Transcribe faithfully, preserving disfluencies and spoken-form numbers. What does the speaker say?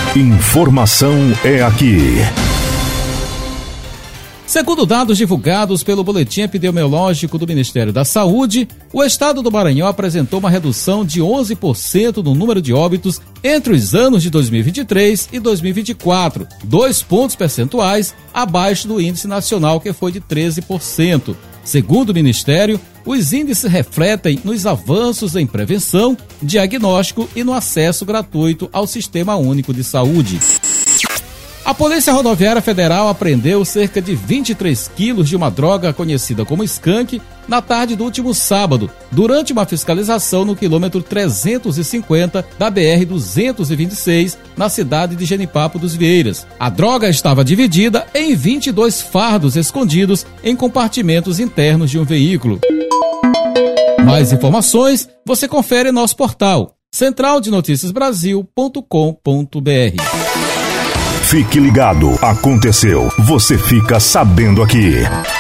Informação é aqui. Segundo dados divulgados pelo Boletim Epidemiológico do Ministério da Saúde, o estado do Maranhão apresentou uma redução de onze por cento no número de óbitos entre os anos de dois mil e vinte e três e dois mil e vinte e quatro, dois pontos percentuais abaixo do índice nacional, que foi de treze por cento. Segundo o Ministério, os índices refletem nos avanços em prevenção, diagnóstico e no acesso gratuito ao Sistema Único de Saúde. A Polícia Rodoviária Federal apreendeu cerca de vinte e três quilos de uma droga conhecida como skunk na tarde do último sábado, durante uma fiscalização no quilômetro trezentos e cinquenta da B R duzentos e vinte e seis, na cidade de Genipapo dos Vieiras. A droga estava dividida em vinte e dois fardos escondidos em compartimentos internos de um veículo. Mais informações você confere em nosso portal central de noticias brasil ponto com ponto br. Fique ligado, aconteceu, você fica sabendo aqui.